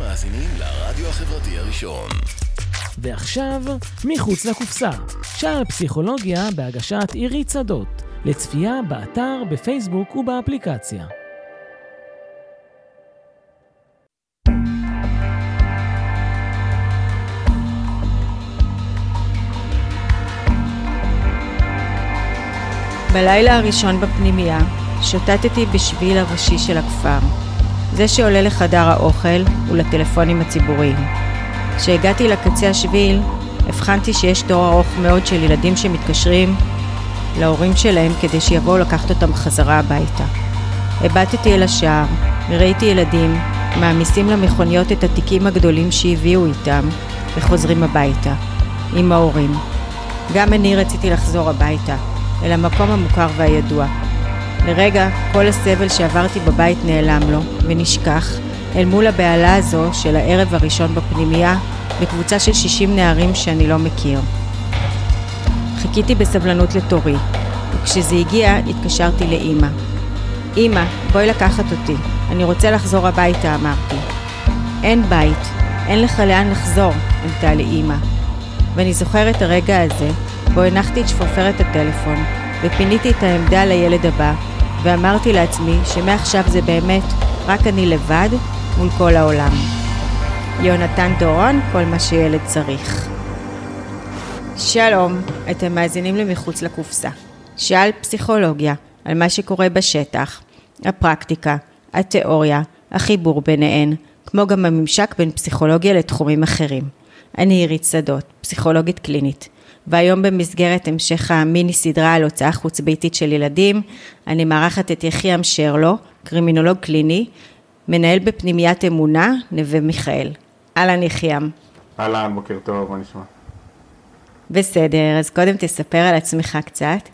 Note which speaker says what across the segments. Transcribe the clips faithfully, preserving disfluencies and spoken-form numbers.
Speaker 1: מאזינים לרדיו החברתי הראשון.
Speaker 2: ועכשיו, מחוץ לקופסה. שער פסיכולוגיה בהגשת עירית שדות. לצפייה באתר, בפייסבוק ובאפליקציה.
Speaker 3: בלילה הראשון בפנימייה, שוטטתי בשביל הראשי של הכפר. זה שעולה לחדר האוכל ולטלפונים הציבוריים. כשהגעתי לקצה השביל, הבחנתי שיש תור ארוך מאוד של ילדים שמתקשרים להורים שלהם כדי שיבואו לקחת אותם חזרה הביתה. הבטתי אל השער, וראיתי ילדים מעמיסים למכוניות את התיקים הגדולים שהביאו איתם וחוזרים הביתה, עם ההורים. גם אני רציתי לחזור הביתה, אל המקום המוכר והידוע. לרגע, כל הסבל שעברתי בבית נעלם לו ונשכח אל מול הבעלה הזו של הערב הראשון בפנימייה בקבוצה של שישים נערים שאני לא מכיר. חיכיתי בסבלנות לתורי, וכשזה הגיע התקשרתי לאמא. אמא, בואי לקחת אותי, אני רוצה לחזור הביתה, אמרתי. אין בית, אין לך לאן לחזור, ענתה לי אמא. ואני זוכרת הרגע הזה בו הנחתי את שפופרת הטלפון ופיניתי את העמדה לילד הבא, ואמרתי לעצמי שמעכשיו זה באמת רק אני לבד מול כל העולם. יונתן דורון, כל מה שילד צריך. שלום, אתם מאזינים למחוץ לקופסה. שעל פסיכולוגיה, על מה שקורה בשטח, הפרקטיקה, התיאוריה, החיבור ביניהן, כמו גם הממשק בין פסיכולוגיה לתחומים אחרים. אני עירית שדות, פסיכולוגית קלינית. והיום במסגרת המשך המיני סדרה על הוצאה חוץ ביתית של ילדים, אני מארחת את יחיעם שרלו, קרימינולוג קליני, מנהל בפנימיית אמונה, נווה מיכאל. אהלן יחיעם.
Speaker 4: אהלן, בוקר טוב, מה נשמע?
Speaker 3: בסדר, אז קודם תספר על עצמך קצת.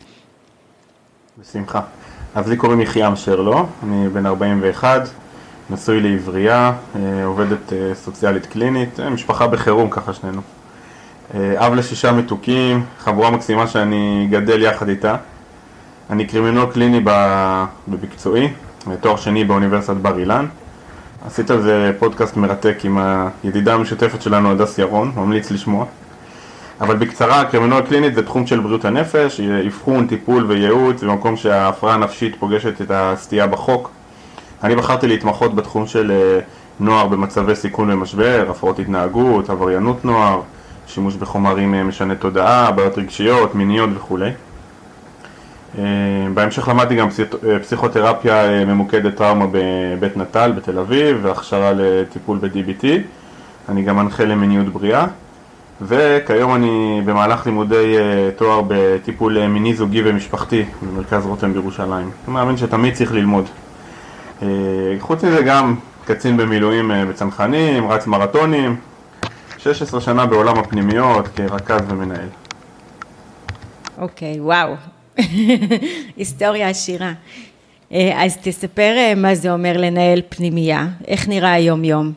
Speaker 4: בשמחה. אז לי קוראים יחיעם שרלו, אני בן ארבעים ואחת, נשוי לעברייה, עובדת סוציאלית קלינית, משפחה בחירום ככה שנינו. אב לשישה מתוקים, חבורה מקסימה שאני גדל יחד איתה. אני קרימינולוג קליני במקצועי, תואר שני באוניברסיטת בר אילן. עשית על זה פודקאסט מרתק עם הידידה המשותפת שלנו, הדס ירון, ממליץ לשמוע. אבל בקצרה, קרימינולוג קלינית זה תחום של בריאות הנפש, אבחון, טיפול וייעוץ, במקום שההפרעה הנפשית פוגשת את הסטייה בחוק. אני בחרתי להתמחות בתחום של נוער במצבי סיכון ומשבר, הפרעות התנהגות, עבריינות נוער, שימוש בחומרים משנה תודעה, בעיות רגשיות, מיניות וכו'. בהמשך למדתי גם פסיכותרפיה ממוקדת טראומה בבית נטל בתל אביב, והכשרה לטיפול ב-די בי טי. אני גם מנחה למיניות בריאה, וכיום אני במהלך לימודי תואר בטיפול מיני זוגי ומשפחתי במרכז רותם בירושלים. אני מאמין שתמיד צריך ללמוד. חוץ מזה גם קצין במילואים בצנחנים, רץ מרתונים, שש עשרה שנה בעולם הפנימיות כרכז ומנהל.
Speaker 3: אוקיי, וואו. היסטוריה עשירה. אז תספר מה זה אומר לנהל פנימייה, איך נראה היום יום?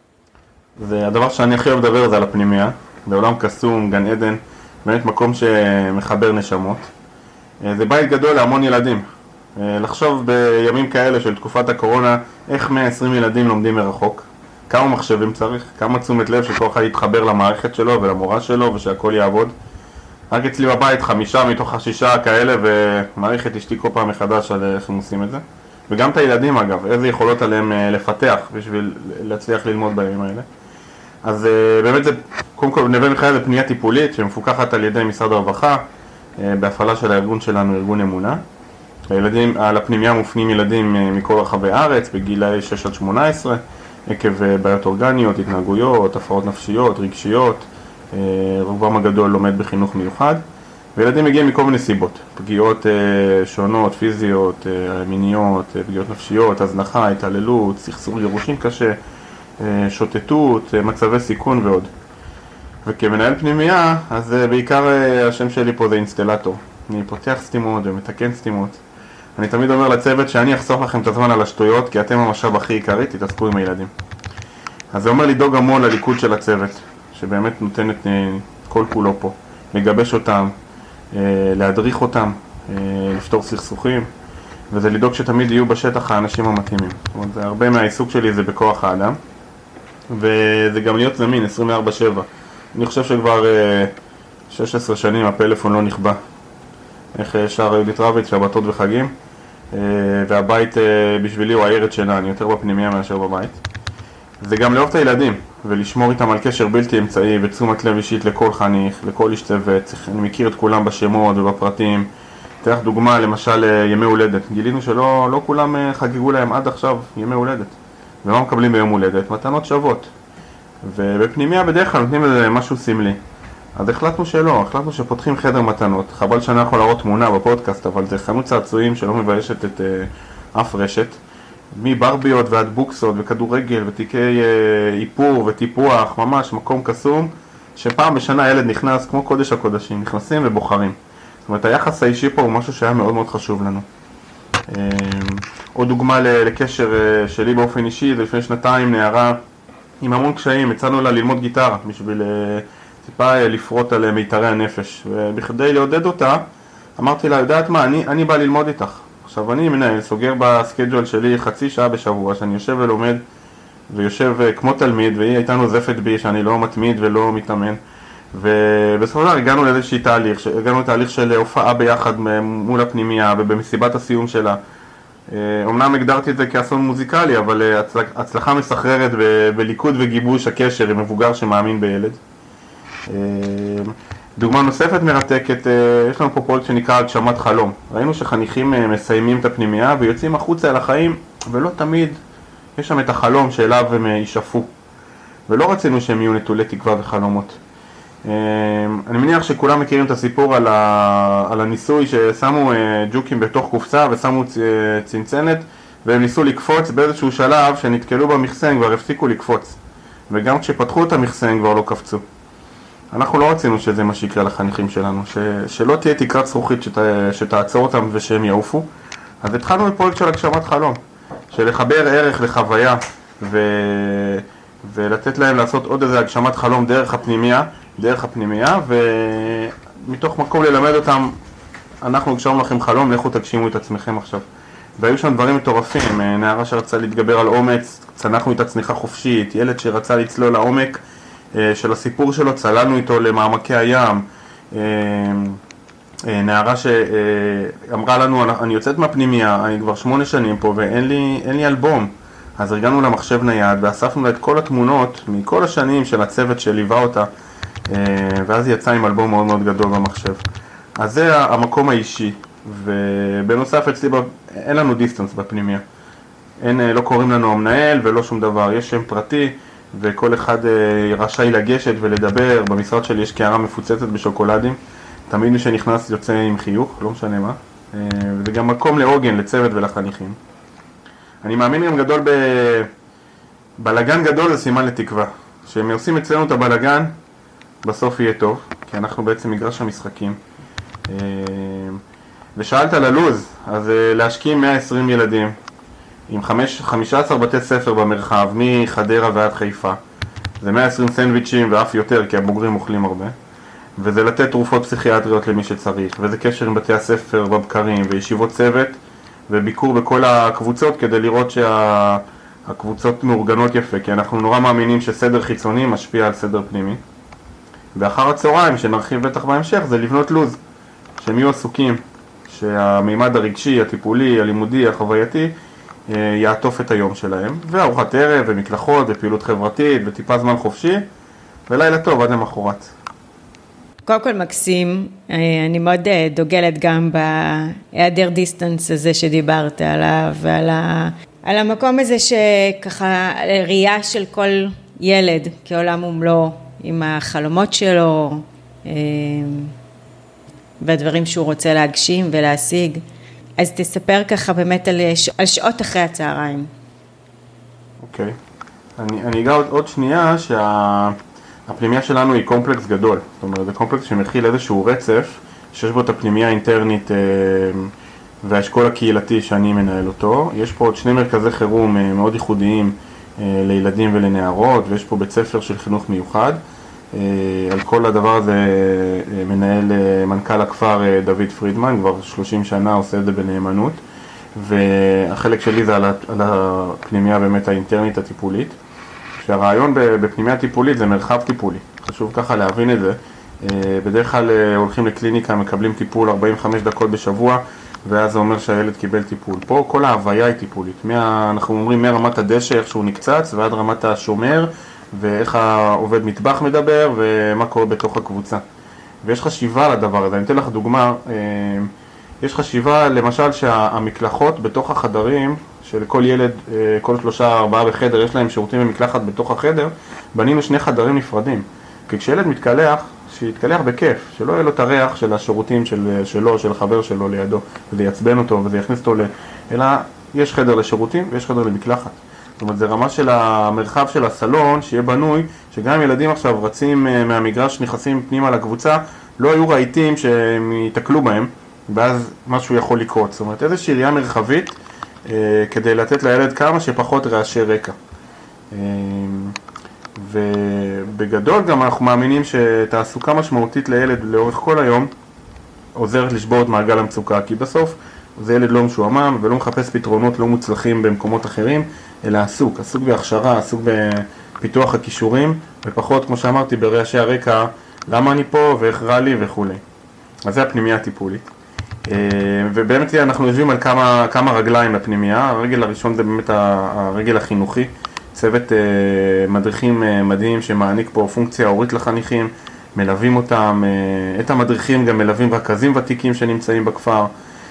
Speaker 4: זה הדבר שאני הכי אוהב לדבר זה על הפנימייה, זה עולם קסום, גן עדן, באמת מקום שמחבר נשמות. זה בית גדול להמון ילדים. לחשוב בימים כאלה של תקופת הקורונה, איך מאה ועשרים ילדים לומדים מרחוק, כמה מחשבים צריך, כמה תשומת לב שכל אחד יתחבר למערכת שלו ולמורה שלו ושהכל יעבוד. רק אצלי בבית חמישה מתוך השישה כאלה, ומעריך את אשתי כל פעם מחדש על איך הם עושים את זה. וגם את הילדים אגב, איזה יכולות עליהם לפתח בשביל להצליח ללמוד בימים האלה. אז באמת זה, קודם כל נווה מיכאל זה פנייה טיפולית שמפוקחת על ידי משרד הרווחה, בהפעלה של הארגון שלנו, ארגון אמונה. הילדים, על הפנימיה מופנים ילדים מכל רחבי הארץ, בגילאי שש עד שמונה עשרה, עקב בעיות אורגניות, התנהגויות, הפרעות נפשיות, רגשיות. רובם הגדול לומד בחינוך מיוחד, וילדים מגיעים מכל מיני סיבות, פגיעות שונות, פיזיות, מיניות, פגיעות נפשיות, הזנחה, התעללות, סכסוך גירושים קשה, שוטטות, מצבי סיכון ועוד. וכמנהל פנימייה, אז בעיקר השם שלי פה זה אינסטלטור. אני פותח סתימות ומתקן סתימות. אני תמיד אומר לצוות שאני אחסוך לכם את הזמן על השטויות, כי אתם המשאב הכי עיקרי, תתעסקו עם הילדים. אז זה אומר לדאוג המון לליכוד של הצוות, שבאמת נותן את כל כולו פה, לגבש אותם, להדריך אותם, לפתור סכסוכים, וזה לדאוג שתמיד יהיו בשטח האנשים המתאימים. זאת אומרת, הרבה מהעיסוק שלי זה בכוח האדם. וזה גם להיות זמין עשרים וארבע שבע. אני חושב שכבר שש עשרה שנים הפלאפון לא נכבה. איך שר יהודית רביץ, שבתות וחגים, והבית בשבילי הוא הילד שינה, אני יותר בפנימיה מאשר בבית. זה גם לאהוב את הילדים, ולשמור איתם על קשר בלתי אמצעי, ותשומת לב אישית לכל חניך, לכל איש צוות. אני מכיר את כולם בשמות ובפרטים. תלך דוגמה, למשל ימי הולדת. גילינו שלא לא כולם חגגו להם עד עכשיו ימי הולדת. ומה מקבלים ביום הולדת? מתנות שוות. ובפנימיה בדרך כלל נותנים לזה משהו סמלי. אז החלטנו שלא, החלטנו שפותחים חדר מתנות. חבל שאני יכול להראות תמונה בפודקאסט, אבל זה חנות צעצועים שלא מביישת את uh, אף רשת. מברביות ועד בוקסות וכדורגל ותיקי uh, איפור וטיפוח, ממש מקום קסום, שפעם בשנה ילד נכנס כמו קודש הקודשים, נכנסים ובוחרים. זאת אומרת, היחס האישי פה הוא משהו שהיה מאוד מאוד חשוב לנו. Uh, עוד דוגמה לקשר uh, שלי באופן אישי, זה לפני שנתיים נערה עם המון קשיים, הצענו לה ללמוד גיטרה בשביל... Uh, טיפה לפרוט על מיתרי הנפש, ובכדי לעודד אותה, אמרתי לה, יודעת מה, אני, אני בא ללמוד איתך. עכשיו אני מנהל, סוגר בסקייג'ול שלי חצי שעה בשבוע, שאני יושב ולומד, ויושב כמו תלמיד, והיא הייתה נוזפת בי, שאני לא מתמיד ולא מתאמן, ובסופו של דבר הגענו לאיזושהי תהליך, הגענו לתהליך של הופעה ביחד מול הפנימיה, ובמסיבת הסיום שלה. אמנם הגדרתי את זה כאסון מוזיקלי, אבל הצלחה מסחררת בליכוד וגיבוש הקשר עם מבוגר שמאמין בילד. דוגמה נוספת מרתקת, יש לנו פה פרויקט שנקרא הגשמת חלום. ראינו שחניכים מסיימים את הפנימייה ויוצאים החוצה אל החיים, ולא תמיד יש שם את החלום שאליו הם יישפו. ולא רצינו שהם יהיו נטולי תקווה וחלומות. אני מניח שכולם מכירים את הסיפור על, ה... על הניסוי ששמו ג'וקים בתוך קופסה ושמו צנצנת, והם ניסו לקפוץ באיזשהו שלב שנתקלו במחסן, כבר הפסיקו לקפוץ. וגם כשפתחו את המחסן כבר לא קפצו. אנחנו לא רצינו שזה מה שיקרה לחניכים שלנו, ש... שלא תהיה תקרת זכוכית שת... שתעצור אותם ושהם יעופו. אז התחלנו בפרויקט של הגשמת חלום, של לחבר ערך לחוויה ו... ולתת להם לעשות עוד איזה הגשמת חלום דרך הפנימיה, דרך הפנימיה, ומתוך מקום ללמד אותם, אנחנו הגשמנו לכם חלום, לכו תגשימו את עצמכם עכשיו. והיו שם דברים מטורפים, נערה שרצה להתגבר על אומץ, צנחנו את הצניחה חופשית, ילד שרצה לצלול לעומק של הסיפור שלו, צללנו איתו למעמקי הים, נערה שאמרה לנו, אני יוצאת מהפנימיה, אני כבר שמונה שנים פה ואין לי, אין לי אלבום. אז הרגענו למחשב נייד ואספנו לה את כל התמונות מכל השנים של הצוות שליווה אותה, ואז היא יצאה עם אלבום מאוד מאוד גדול במחשב. אז זה המקום האישי, ובנוסף אצלי אין לנו דיסטנס בפנימיה. אין, לא קוראים לנו המנהל ולא שום דבר, יש שם פרטי וכל אחד רשאי לגשת ולדבר. במשרד שלי יש קערה מפוצצת בשוקולדים, תמיד מי שנכנס יוצא עם חיוך, לא משנה מה, וזה גם מקום לעוגן, לצוות ולחניכים. אני מאמין גם גדול ב... בלגן גדול זה סימן לתקווה. כשהם עושים אצלנו את הבלגן, בסוף יהיה טוב, כי אנחנו בעצם מגרש המשחקים. ושאלת על הלוז, אז להשקיע מאה ועשרים ילדים, עם חמישה עשר בתי ספר במרחב, מחדרה ועד חיפה. זה מאה ועשרים סנדוויצ'ים ואף יותר, כי הבוגרים אוכלים הרבה. וזה לתת תרופות פסיכיאטריות למי שצריך, וזה קשר עם בתי הספר בבקרים וישיבות צוות, וביקור בכל הקבוצות כדי לראות שהקבוצות מאורגנות יפה, כי אנחנו נורא מאמינים שסדר חיצוני משפיע על סדר פנימי. ואחר הצהריים, שנרחיב בטח בהמשך, זה לבנות לוז, שהם יהיו עסוקים, שהמימד הרגשי, הטיפולי, הלימודי, החווייתי, יעטוף את היום שלהם, וארוחת ערב ומקלחות ופעילות חברתית וטיפה זמן חופשי, ולילה טוב עד למחרת.
Speaker 3: קודם כל מקסים, אני מאוד דוגלת גם בהיעדר דיסטנס הזה שדיברת עליו, ועל ה... על המקום הזה שככה ראייה של כל ילד כעולם ומלוא, עם החלומות שלו, והדברים שהוא רוצה להגשים ולהשיג. אז תספר ככה באמת על, ש... על שעות אחרי הצהריים.
Speaker 4: אוקיי. אני, אני אגע עוד, עוד שנייה שה... הפנימיה שלנו היא קומפלקס גדול, זאת אומרת, זה קומפלקס שמכיל איזשהו רצף, שיש בו את הפנימיה האינטרנית אה, והאשכול הקהילתי שאני מנהל אותו. יש פה עוד שני מרכזי חירום אה, מאוד ייחודיים אה, לילדים ולנערות, ויש פה בית ספר של חינוך מיוחד. אה, על כל הדבר הזה אה, מנהל אה, מנכ"ל הכפר אה, דוד פרידמן, כבר שלושים שנה עושה את זה בנאמנות, והחלק שלי זה על, על הפנימיה באמת האינטרנית הטיפולית. שהרעיון בפנימיה טיפולית זה מרחב טיפולי, חשוב ככה להבין את זה. בדרך כלל הולכים לקליניקה, מקבלים טיפול ארבעים וחמש דקות בשבוע, ואז זה אומר שהילד קיבל טיפול. פה כל ההוויה היא טיפולית, מה, אנחנו אומרים מרמת הדשא, איך שהוא נקצץ, ועד רמת השומר, ואיך העובד מטבח מדבר, ומה קורה בתוך הקבוצה. ויש חשיבה לדבר הזה, אני אתן לך דוגמה, יש חשיבה למשל שהמקלחות בתוך החדרים, שלכל ילד, כל שלושה ארבעה בחדר, יש להם שירותים ומקלחת בתוך החדר, בנינו שני חדרים נפרדים. כי כשילד מתקלח, שיתקלח בכיף, שלא יהיה לו את הריח של השירותים של, שלו, של החבר שלו לידו, וזה יעצבן אותו וזה יכניס אותו ל... אלא יש חדר לשירותים ויש חדר למקלחת. זאת אומרת, זה רמה של המרחב של הסלון, שיהיה בנוי, שגם ילדים עכשיו רצים מהמגרש, נכנסים פנימה לקבוצה, לא היו רהיטים שהם יתקלו בהם, ואז משהו יכול לקרות. זאת אומרת, איזושהי ראייה מרחבית, אה, כדי לתת לילד כמה שפחות רעשי רקע. אה, ובגדול גם אנחנו מאמינים שתעסוקה משמעותית לילד לאורך כל היום, עוזרת לשבור את מעגל המצוקה, כי בסוף זה ילד לא משועמם ולא מחפש פתרונות לא מוצלחים במקומות אחרים, אלא עסוק, עסוק בהכשרה, עסוק בפיתוח הכישורים, ופחות, כמו שאמרתי, ברעשי הרקע, למה אני פה ואיך רע לי וכו'. אז זה הפנימיה הטיפולית. ובאמת אנחנו יושבים על כמה, כמה רגליים לפנימיה. הרגל הראשון זה באמת הרגל החינוכי, צוות מדריכים מדהים שמעניק פה פונקציה הורית לחניכים, מלווים אותם, את המדריכים גם מלווים רכזים ותיקים שנמצאים בכפר.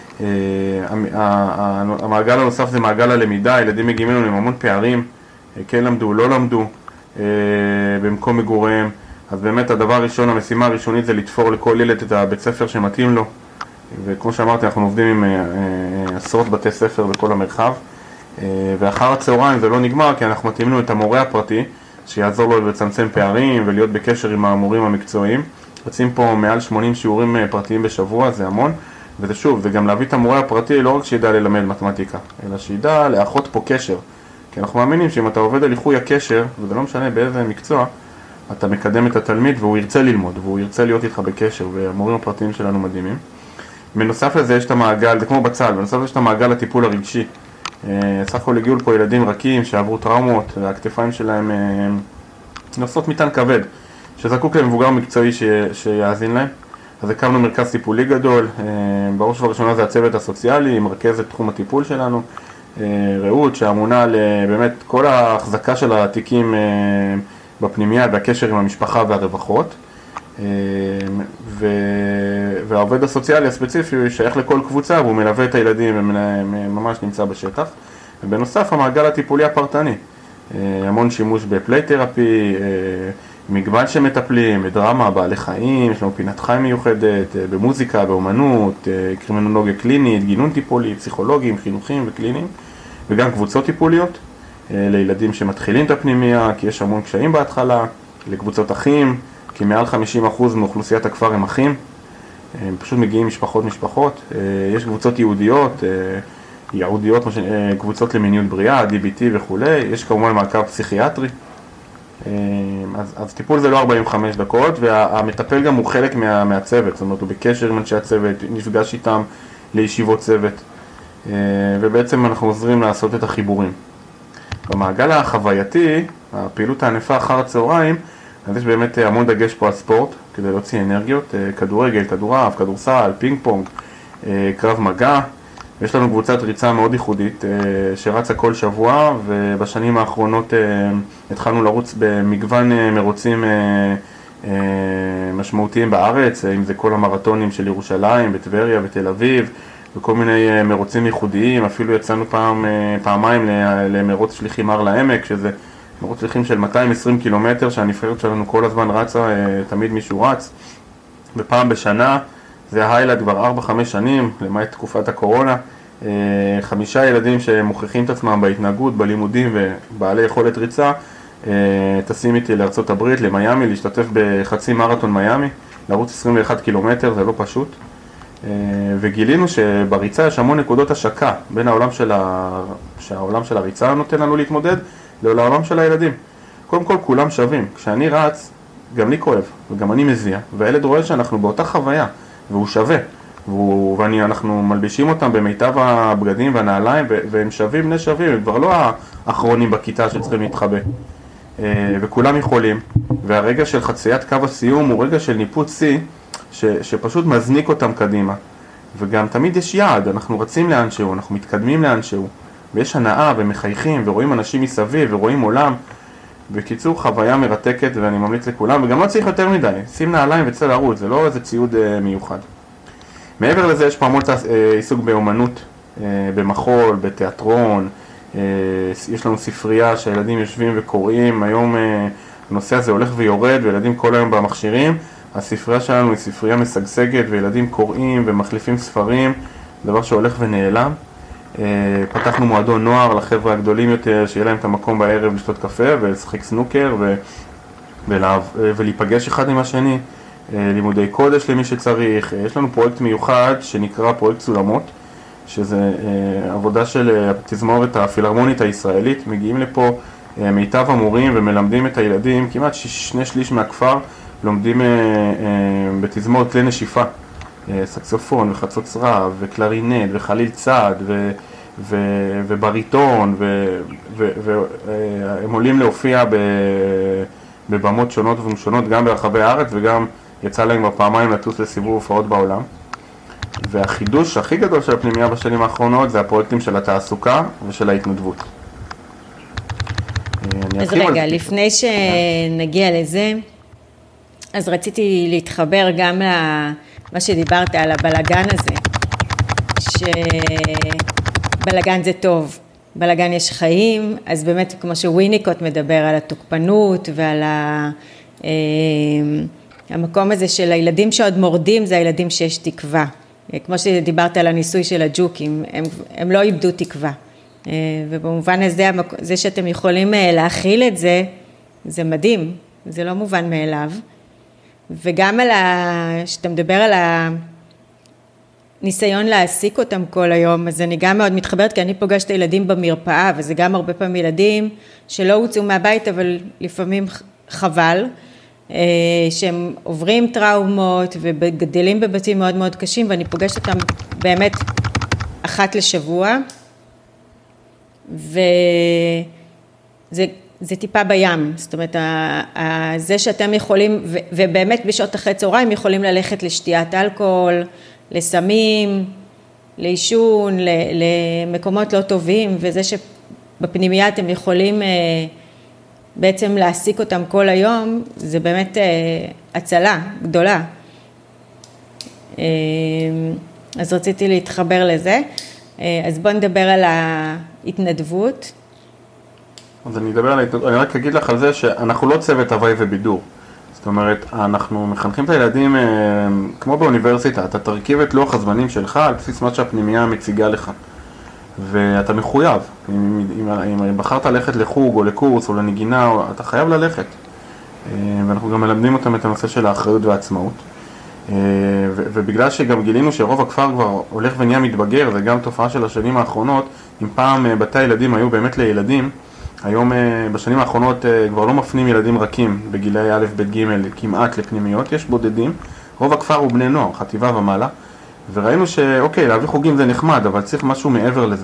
Speaker 4: המעגל הנוסף זה מעגל הלמידה, הילדים מגיעים לנו עם המון פערים, כן למדו, לא למדו במקום מגוריהם. אז באמת הדבר הראשון, המשימה הראשונית זה לתפור לכל ילד את הבית ספר שמתאים לו, וכמו שאמרתי אנחנו עובדים עם עשרות בתי ספר בכל המרחב, ואחר הצהריים זה לא נגמר כי אנחנו מתאימנו את המורה הפרטי שיעזור לו לצמצם פערים ולהיות בקשר עם המורים המקצועיים. רצים פה מעל שמונים שיעורים פרטיים בשבוע, זה המון, וזה שוב, זה גם להביא את המורה הפרטי לא רק שידע ללמד מתמטיקה, אלא שידע לאחות פה קשר, כי אנחנו מאמינים שאם אתה עובד על איחוי הקשר, וזה לא משנה באיזה מקצוע, אתה מקדם את התלמיד והוא ירצה ללמוד, והוא ירצה להיות איתך בקשר, והמורים הפרטיים שלנו מדהימים. בנוסף לזה יש את המעגל, זה כמו בצל, בנוסף לזה יש את המעגל הטיפול הרגשי. סך הכל הגיעו לפה ילדים רכים שעברו טראומות, והכתפיים שלהם נושאות מטען כבד, שזקוק למבוגר מקצועי ש... שיאזין להם. אז הקמנו מרכז טיפולי גדול, בראש ובראשונה זה הצוות הסוציאלי, מרכז את תחום הטיפול שלנו, רעות שאמונה על באמת כל ההחזקה של התיקים בפנימיה והקשר עם המשפחה והרווחות, והעובד הסוציאלי הספציפי שייך לכל קבוצה והוא מלווה את הילדים וממש נמצא בשטח. ובנוסף המעגל הטיפולי הפרטני, המון שימוש בפליי תרפי, מגוון שמטפלים, בדרמה, בעלי חיים, יש לנו פינת חיים מיוחדת, במוזיקה, באומנות, קרימינולוגיה קלינית, גינון טיפולי, פסיכולוגים, חינוכים וקליניים, וגם קבוצות טיפוליות לילדים שמתחילים את הפנימיה, כי יש המון קשיים בהתחלה, לקבוצות אחים, כי מעל חמישים אחוז מאוכלוסיית הכפר הם אחים, הם פשוט מגיעים משפחות משפחות, יש קבוצות יהודיות, יהודיות, קבוצות למיניות בריאה, די בי טי וכו', יש כמובן מעקב פסיכיאטרי, אז, אז טיפול זה לא ארבעים וחמש דקות, והמטפל גם הוא חלק מה, מהצוות, זאת אומרת הוא בקשר עם אנשי הצוות, נפגש איתם לישיבות צוות, ובעצם אנחנו עוזרים לעשות את החיבורים. במעגל החווייתי, הפעילות הענפה אחר הצהריים, אז יש באמת המון דגש פה על ספורט, כדי להוציא אנרגיות, כדורגל, כדורעף, כדורסל, פינג פונג, קרב מגע. יש לנו קבוצת ריצה מאוד ייחודית שרצה כל שבוע, ובשנים האחרונות התחלנו לרוץ במגוון מרוצים משמעותיים בארץ, אם זה כל המרתונים של ירושלים, בטבריה, בתל אביב, וכל מיני מרוצים ייחודיים, אפילו יצאנו פעם, פעמיים למרוץ שליחים הר לעמק, שזה מרוץ שליחים של מאתיים ועשרים קילומטר, שהנבחרת שלנו כל הזמן רצה, תמיד מישהו רץ, ופעם בשנה, זה ההיילייט כבר ארבע חמש שנים, למעט תקופת הקורונה, חמישה ילדים שמוכיחים את עצמם בהתנהגות, בלימודים ובעלי יכולת ריצה, טסים איתי לארצות הברית, למיימי, להשתתף בחצי מרתון מיימי, לרוץ עשרים ואחד קילומטר, זה לא פשוט. וגילינו שבריצה יש המון נקודות השקה בין העולם של, ה... שהעולם של הריצה נותן לנו להתמודד לעולם של הילדים. קודם כל כולם שווים, כשאני רץ גם לי כואב וגם אני מזיע, והילד רואה שאנחנו באותה חוויה והוא שווה, והוא... ואנחנו מלבישים אותם במיטב הבגדים והנעליים והם שווים בני שווים, הם כבר לא האחרונים בכיתה שצריכים להתחבא. וכולם יכולים, והרגע של חציית קו הסיום הוא רגע של ניפוץ שיא, ש, שפשוט מזניק אותם קדימה. וגם תמיד יש יעד, אנחנו רצים לאנשהו, אנחנו מתקדמים לאנשהו, ויש הנאה ומחייכים ורואים אנשים מסביב ורואים עולם. בקיצור, חוויה מרתקת ואני ממליץ לכולם, וגם לא צריך יותר מדי, שים נעליים וצא לרוץ, זה לא איזה ציוד אה, מיוחד. מעבר לזה יש פה המון אה, עיסוק באומנות, אה, במחול, בתיאטרון, אה, יש לנו ספרייה שהילדים יושבים וקוראים, היום אה, הנושא הזה הולך ויורד וילדים כל היום במכשירים, הספרייה שלנו היא ספרייה משגשגת וילדים קוראים ומחליפים ספרים, דבר שהולך ונעלם. פתחנו מועדון נוער לחבר'ה הגדולים יותר, שיהיה להם את המקום בערב לשתות קפה ולשחק סנוקר ו... ולה... ולהיפגש אחד עם השני, לימודי קודש למי שצריך. יש לנו פרויקט מיוחד שנקרא פרויקט סולמות, שזה עבודה של התזמורת הפילהרמונית הישראלית. מגיעים לפה מיטב המורים ומלמדים את הילדים, כמעט שני שליש מהכפר לומדים בתזמורת כלי נשיפה, סקסופון וחצוצרה וקלרינט וחליל צד ו, ו, ובריטון ו, ו, והם עולים להופיע בבמות שונות ומשונות גם ברחבי הארץ, וגם יצא להם בפעמיים לטוס לסיבוב הופעות בעולם. והחידוש הכי גדול של הפנימייה בשנים האחרונות זה הפרויקטים של התעסוקה ושל ההתנדבות.
Speaker 3: אז רגע, לפני שנגיע לזה, אז רציתי להתחבר גם למה שדיברת על הבלגן הזה, שבלגן זה טוב, בלגן יש חיים, אז באמת כמו שוויניקוט מדבר על התוקפנות ועל ה... המקום הזה של הילדים שעוד מורדים, זה הילדים שיש תקווה. כמו שדיברת על הניסוי של הג'וקים, הם, הם לא איבדו תקווה. ובמובן הזה, זה שאתם יכולים להכיל את זה, זה מדהים, זה לא מובן מאליו. וגם על ה... שאתה מדבר על הניסיון להעסיק אותם כל היום, אז אני גם מאוד מתחברת, כי אני פוגשת ילדים במרפאה, וזה גם הרבה פעמים ילדים שלא הוצאו מהבית, אבל לפעמים חבל, שהם עוברים טראומות וגדלים בבתים מאוד מאוד קשים, ואני פוגשת אותם באמת אחת לשבוע, וזה זה טיפה בים, זאת אומרת, זה שאתם יכולים, ובאמת בשעות אחרי צהריים יכולים ללכת לשתיית אלכוהול, לסמים, לעישון, למקומות לא טובים, וזה שבפנימייה אתם יכולים בעצם להעסיק אותם כל היום, זה באמת הצלה גדולה. אז רציתי להתחבר לזה. אז בואו נדבר על ההתנדבות.
Speaker 4: אז אני אדבר על ההתנדבות, אני רק אגיד לך על זה שאנחנו לא צוות הוואי ובידור. זאת אומרת, אנחנו מחנכים את הילדים כמו באוניברסיטה, אתה תרכיב את לוח הזמנים שלך על בסיס מה שהפנימייה מציגה לך. ואתה מחויב, אם, אם, אם בחרת ללכת לחוג או לקורס או לנגינה, אתה חייב ללכת. ואנחנו גם מלמדים אותם את הנושא של האחריות והעצמאות. ובגלל שגם גילינו שרוב הכפר כבר הולך ונהיה מתבגר, זה גם תופעה של השנים האחרונות, אם פעם בתי הילדים היו באמת לילדים, היום בשנים האחרונות כבר לא מפנים ילדים רכים בגילי א' ב' ג' כמעט לפנימיות, יש בודדים, רוב הכפר הוא בני נוער, חטיבה ומעלה, וראינו שאוקיי, להביא חוגים זה נחמד, אבל צריך משהו מעבר לזה.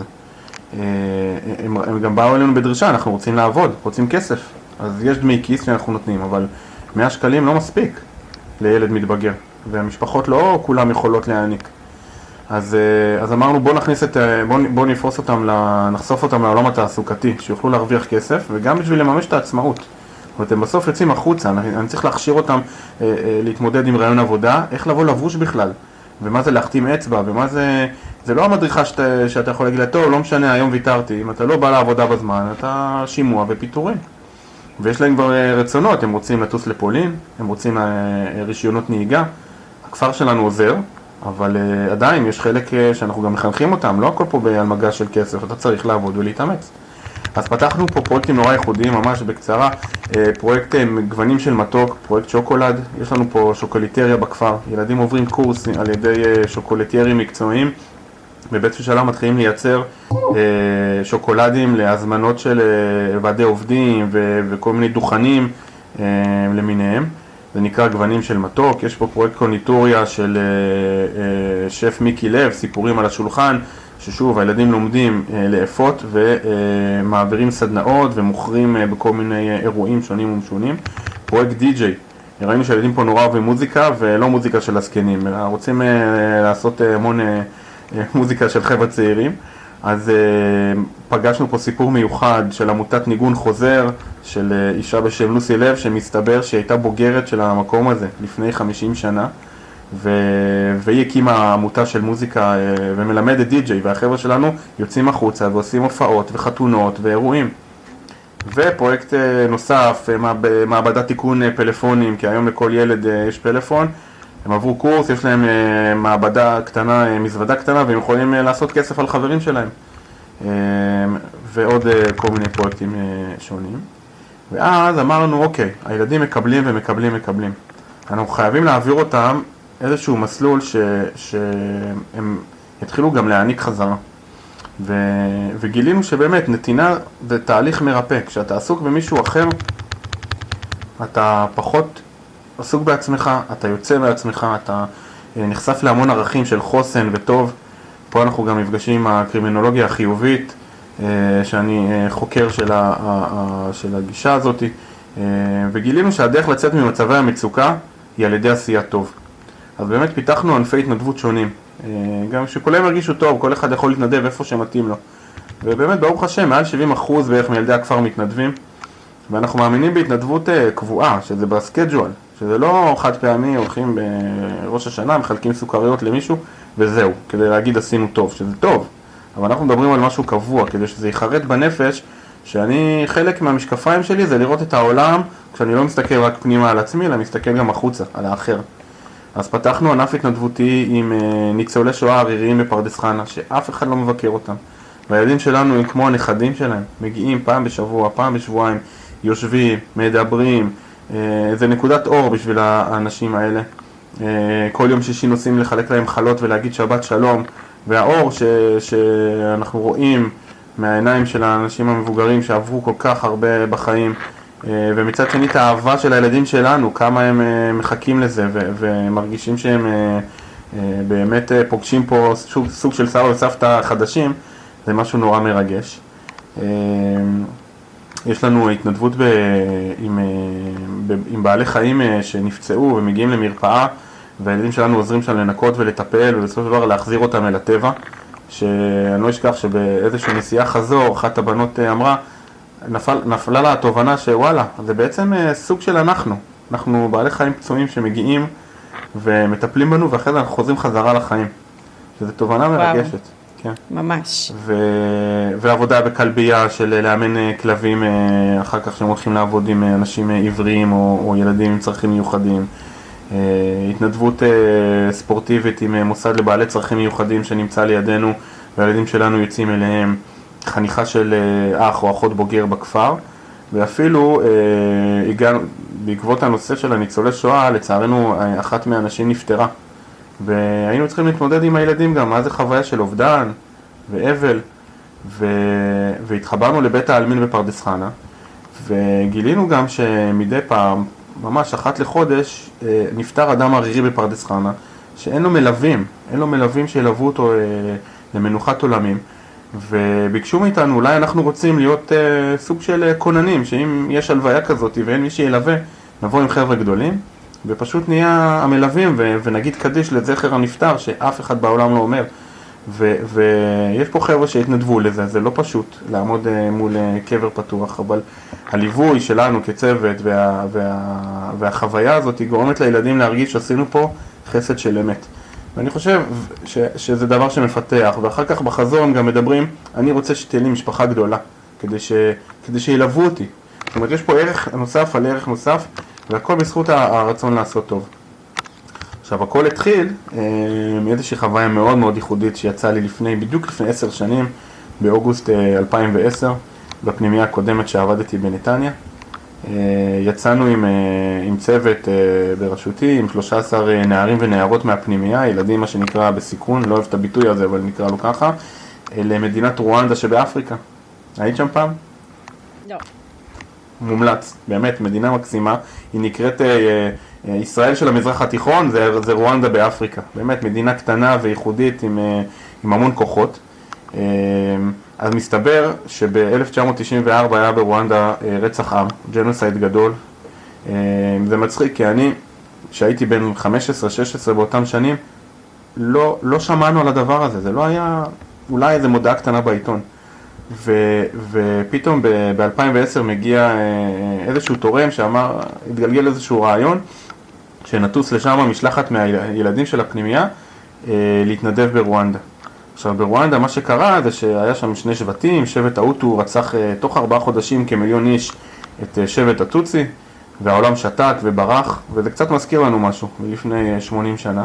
Speaker 4: הם, הם גם באו אלינו בדרישה, אנחנו רוצים לעבוד, רוצים כסף, אז יש דמי כיס שאנחנו נותנים, אבל מאה שקלים לא מספיק לילד מתבגר, והמשפחות לא כולם יכולות להעניק. אז, אז אמרנו בוא נכניס את, בוא, בוא נפרוס אותם, נחשוף אותם לעולם התעסוקתי, שיוכלו להרוויח כסף, וגם בשביל לממש את העצמאות. אתם בסוף יוצאים החוצה, אני, אני צריך להכשיר אותם אה, אה, להתמודד עם רעיון עבודה, איך לבוא לבוש בכלל, ומה זה להחתים אצבע, ומה זה, זה לא המדריכה שאת, שאתה יכול להגיד לה, טוב, לא משנה, היום ויתרתי, אם אתה לא בא לעבודה בזמן, אתה שימוע ופיטורים. ויש להם כבר רצונות, הם רוצים לטוס לפולין, הם רוצים רישיונות נהיגה, הכפר שלנו עוזר, אבל uh, עדיין יש חלק uh, שאנחנו גם מחנכים אותם, לא הכל פה על מגע של כסף, אתה צריך לעבוד ולהתאמץ. אז פתחנו פה פרויקטים נורא ייחודיים, ממש בקצרה, uh, פרויקט uh, גוונים של מתוק, פרויקט שוקולד, יש לנו פה שוקוליטריה בכפר, ילדים עוברים קורס על ידי uh, שוקוליטרים מקצועיים, בבית שלם מתחילים לייצר uh, שוקולדים להזמנות של uh, ועדי עובדים ו- וכל מיני דוכנים uh, למיניהם. זה נקרא גוונים של מתוק, יש פה פרויקט קונדיטוריה של uh, uh, שף מיקי לב, סיפורים על השולחן, ששוב, הילדים לומדים לאפות ומעבירים סדנאות ומוכרים בכל מיני אירועים שונים ומשונים. פרויקט די-ג'יי, ראינו שהילדים פה נורא אוהבים מוזיקה ולא מוזיקה של הזקנים, אלא רוצים לעשות המון מוזיקה של חבר'ה צעירים. אז פגשנו פה סיפור מיוחד של עמותת ניגון חוזר, של אישה בשם לוסי לב, שמסתבר שהייתה בוגרת של המקום הזה לפני חמישים שנה, ו... והיא הקימה עמותה של מוזיקה ומלמדת די-ג'יי, והחבר'ה שלנו יוצאים החוצה ועושים הופעות וחתונות ואירועים. ופרויקט נוסף, מעבדת תיקון פלאפונים, כי היום לכל ילד יש פלאפון, הם עברו קורס, יש להם מעבדה קטנה, מזוודה קטנה, והם יכולים לעשות כסף על חברים שלהם. ועוד כל מיני פרויקטים שונים. ואז אמרנו, אוקיי, הילדים מקבלים ומקבלים ומקבלים. אנחנו חייבים להעביר אותם איזשהו מסלול ש... שהם יתחילו גם להעניק חזרה. ו... וגילינו שבאמת נתינה זה תהליך מרפא. כשאתה עסוק במישהו אחר, אתה פחות עסוק בעצמך, אתה יוצא בעצמך, אתה נחשף להמון ערכים של חוסן וטוב. פה אנחנו גם נפגשים עם הקרימינולוגיה החיובית, שאני חוקר של, ה... של הגישה הזאת, וגילינו שהדרך לצאת ממצבי המצוקה היא על ידי עשייה טוב. אז באמת פיתחנו ענפי התנדבות שונים, גם שכולם הרגישו טוב, כל אחד יכול להתנדב איפה שמתאים לו. ובאמת ברוך השם, מעל שבעים אחוז בערך מילדי הכפר מתנדבים, ואנחנו מאמינים בהתנדבות קבועה, שזה בסקייג'ואל, שזה לא חד פעמי, הולכים בראש השנה, מחלקים סוכריות למישהו, וזהו, כדי להגיד עשינו טוב, שזה טוב. אבל אנחנו מדברים על משהו קבוע, כדי שזה יחרט בנפש, שאני, חלק מהמשקפיים שלי זה לראות את העולם, כשאני לא מסתכל רק פנימה על עצמי, אלא מסתכל גם החוצה, על האחר. אז פתחנו ענף התנדבותי עם ניצולי שואה עריריים בפרדס חנה, שאף אחד לא מבקר אותם. והילדים שלנו הם כמו הנכדים שלהם, מגיעים פעם בשבוע, פעם בשבועיים, יושבים, מדברים, זה נקודת אור בשביל האנשים האלה. כל יום שישי נוסעים לחלק להם חלות ולהגיד שבת שלום, והאור ש, שאנחנו רואים מהעיניים של האנשים המבוגרים שעברו כל כך הרבה בחיים, ומצד שני את האהבה של הילדים שלנו, כמה הם מחכים לזה ו- ומרגישים שהם באמת פוגשים פה סוג, סוג של סבא וסבתא חדשים, זה משהו נורא מרגש. יש לנו התנדבות ב- עם, עם בעלי חיים שנפצעו ומגיעים למרפאה, והילדים שלנו עוזרים שם לנקות ולטפל ובסופו של דבר להחזיר אותם אל הטבע, שאני לא אשכח שבאיזושהי נסיעה חזור, אחת הבנות אמרה, נפל, נפלה לה התובנה שוואלה, זה בעצם סוג של אנחנו, אנחנו בעלי חיים פצועים שמגיעים ומטפלים בנו ואחרי זה אנחנו חוזרים חזרה לחיים, שזו תובנה מרגשת. כן.
Speaker 3: ממש.
Speaker 4: ו... ועבודה בכלבייה של לאמן כלבים אחר כך שהם הולכים לעבוד עם אנשים עבריים או, או ילדים עם צרכים מיוחדים. התנדבות ספורטיבית עם מוסד לבעלי צרכים מיוחדים שנמצא לידינו והילדים שלנו יוצאים אליהם, חניכה של אח או אחות בוגר בכפר, ואפילו הגענו, בעקבות הנושא של הניצולי שואה, לצערנו אחת מהאנשים נפטרה, והיינו צריכים להתמודד עם הילדים גם, מה זה חוויה של אובדן ואבל, ו... והתחברנו לבית העלמין בפרדס חנה, וגילינו גם שמדי פעם, ממש אחת לחודש, נפטר אדם ערירי בפרדס חנה, שאין לו מלווים, אין לו מלווים שילוו אותו למנוחת עולמים, וביקשו מאיתנו, אולי אנחנו רוצים להיות uh, סוג של uh, קוננים, שאם יש הלוויה כזאת ואין מי שילווה, נבוא עם חבר'ה גדולים, ופשוט נהיה המלווים ו- ונגיד קדיש לזכר הנפטר, שאף אחד בעולם לא אומר. ו- ויש פה חבר'ה שהתנדבו לזה, זה לא פשוט לעמוד uh, מול uh, קבר פתוח, אבל הליווי שלנו כצוות וה- וה- והחוויה הזאת היא גורמת לילדים להרגיש שעשינו פה חסד של אמת. ואני חושב ש, שזה דבר שמפתח, ואחר כך בחזון גם מדברים, אני רוצה שתהיה לי משפחה גדולה, כדי, ש, כדי שילוו אותי. זאת אומרת, יש פה ערך נוסף על ערך נוסף, והכל בזכות הרצון לעשות טוב. עכשיו, הכל התחיל מאיזושהי חוויה מאוד מאוד ייחודית שיצאה לי לפני, בדיוק לפני עשר שנים, באוגוסט אלפיים ועשר, בפנימיה הקודמת שעבדתי בנתניה. יצאנו עם, עם צוות בראשותי, עם שלושה עשר נערים ונערות מהפנימיה, ילדים מה שנקרא בסיכון, לא אוהב את הביטוי הזה, אבל נקרא לו ככה, למדינת רואנדה שבאפריקה. היית שם פעם?
Speaker 3: לא.
Speaker 4: מומלץ, באמת, מדינה מקסימה, היא נקראת ישראל של המזרח התיכון, זה, זה רואנדה באפריקה. באמת, מדינה קטנה וייחודית עם, עם המון כוחות. אז מסתבר שב-אלף תשע מאות תשעים וארבע היה ברואנדה רצח עם, ג'נוסייד גדול. זה מצחיק, כי אני, שהייתי בן חמש עשרה שש עשרה באותם שנים, לא, לא שמענו על הדבר הזה, זה לא היה אולי איזה מודעה קטנה בעיתון. ו, ופתאום ב-אלפיים ועשר מגיע איזשהו תורם שאמר, התגלגל איזשהו רעיון, שנטוס לשם משלחת מהילדים של הפנימייה, להתנדב ברואנדה. עכשיו ברואנדה מה שקרה זה שהיה שם שני שבטים, שבט האוטו רצח תוך ארבעה חודשים כמיליון איש את שבט הטוצי, והעולם שתק וברח, וזה קצת מזכיר לנו משהו מלפני שמונים שנה.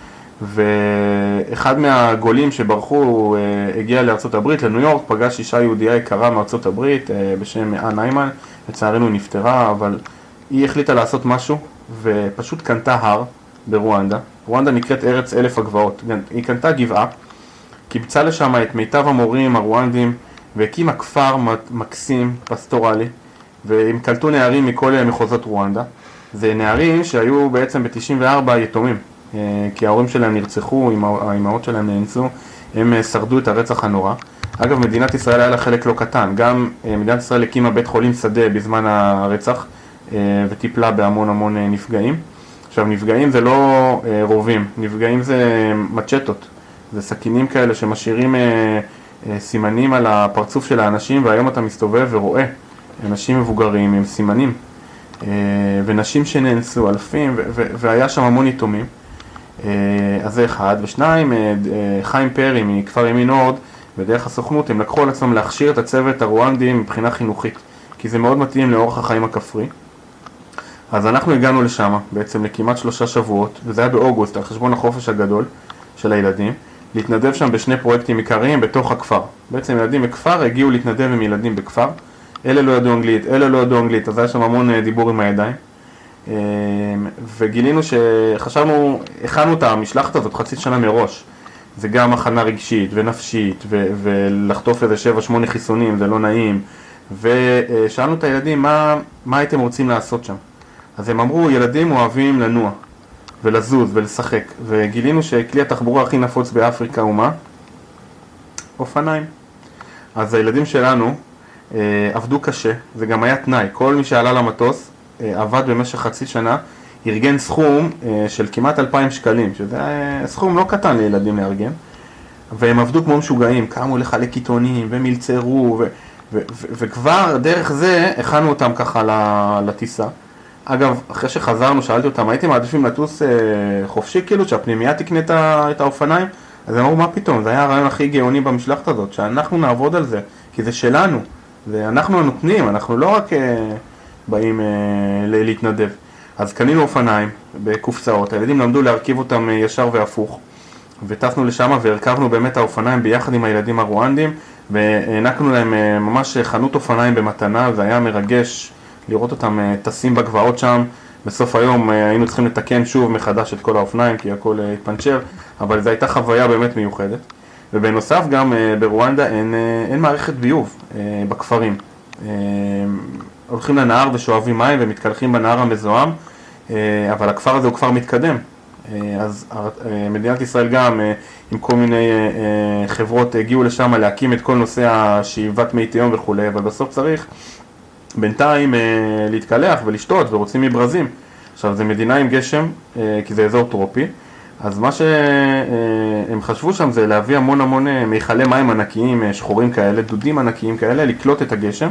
Speaker 4: ואחד מהגולים שברחו הגיע לארצות הברית, לניו יורק, פגש אישה יהודייה יקרה מארצות הברית בשם אן ניימן, לצערנו נפטרה, אבל היא החליטה לעשות משהו ופשוט קנתה הר ברואנדה. רואנדה נקראת ארץ אלף הגבעות, היא קנתה גבעה, קיבצה לשם את מיטב המורים הרואנדים והקימה כפר מקסים, פסטורלי, והם קלטו נערים מכל מחוזות רואנדה. זה נערים שהיו בעצם ב-תשעים וארבע יתומים, כי ההורים שלהם נרצחו, האימהות שלהם נאנסו, הם שרדו את הרצח הנורא. אגב, מדינת ישראל היה לה חלק לא קטן, גם מדינת ישראל הקימה בית חולים שדה בזמן הרצח, וטיפלה בהמון המון נפגעים. עכשיו, נפגעים זה לא רובים, נפגעים זה מצ'טות, זה סכינים כאלה שמשאירים סימנים על הפרצוף של האנשים, והיום אתה מסתובב ורואה אנשים מבוגרים עם סימנים, ונשים שנאנסו, אלפים, והיה שם המון יתומים. אז זה אחד, ושניים, חיים פרי מכפר ימין נורד, בדרך הסוכנות, הם לקחו על עצמם להכשיר את הצוות הרואנדי מבחינה חינוכית, כי זה מאוד מתאים לאורח החיים הכפרי. אז אנחנו הגענו לשם, בעצם לכמעט שלושה שבועות, וזה היה באוגוסט, על חשבון החופש הגדול של הילדים, להתנדב שם בשני פרויקטים עיקריים בתוך הכפר. בעצם ילדים בכפר הגיעו להתנדב עם ילדים בכפר, אלה לא ידעו אנגלית, אלה לא ידעו אנגלית, אז היה שם המון דיבור עם הידיים. וגילינו שחשבנו, הכנו את המשלחת הזאת חצי שנה מראש. זה גם הכנה רגשית ונפשית, ו- ולחטוף איזה שבע שמונה חיסונים, זה לא נעים. ושאלנו את הילדים, מה, מה הייתם רוצים לעשות שם? אז הם אמרו, ילדים אוהבים לנוע, ולזוז ולשחק. וגילינו שכלי התחבורה הכי נפוץ באפריקה הוא מה? אופניים. אז הילדים שלנו עבדו קשה, זה גם היה תנאי. כל מי שעלה למטוס עבד במשך חצי שנה, ארגן סכום של כמעט אלפיים שקלים, שזה סכום לא קטן לילדים לארגן, והם עבדו כמו משוגעים, קמו לחלק עיתונים ומלצרו, ו- ו- ו- וכבר דרך זה הכנו אותם ככה לטיסה. אגב, אחרי שחזרנו שאלתי אותם, הייתם מעדיפים לטוס חופשי כאילו, שהפנימייה תקנה את האופניים? אז הם אמרו, מה פתאום? זה היה הרעיון הכי גאוני במשלחת הזאת, שאנחנו נעבוד על זה, כי זה שלנו, ואנחנו הנותנים, אנחנו לא רק באים להתנדב. אז קנינו אופניים בקופסאות, הילדים למדו להרכיב אותם ישר והפוך, וטסנו לשם והרכבנו באמת האופניים ביחד עם הילדים הרואנדים, והענקנו להם ממש חנות אופניים במתנה, זה היה מרגש לראות אותם טסים בגבעות שם. בסוף היום היינו צריכים לתקן שוב מחדש את כל האופניים, כי הכל התפנצ'ר, אבל זו הייתה חוויה באמת מיוחדת. ובנוסף גם ברואנדה אין, אין מערכת ביוב בכפרים. הולכים לנהר ושואבים מים ומתקלחים בנהר המזוהם, אבל הכפר הזה הוא כפר מתקדם. אז מדינת ישראל גם עם כל מיני חברות הגיעו לשם להקים את כל נושא השאיבת מי תהום וכו', אבל בסוף צריך בינתיים להתקלח ולשתות ורוצים מברזים. עכשיו זה מדינה עם גשם, כי זה אזור טרופי, אז מה שהם חשבו שם זה להביא המון המון מיכלי מים ענקיים, שחורים כאלה, דודים ענקיים כאלה, לקלוט את הגשם.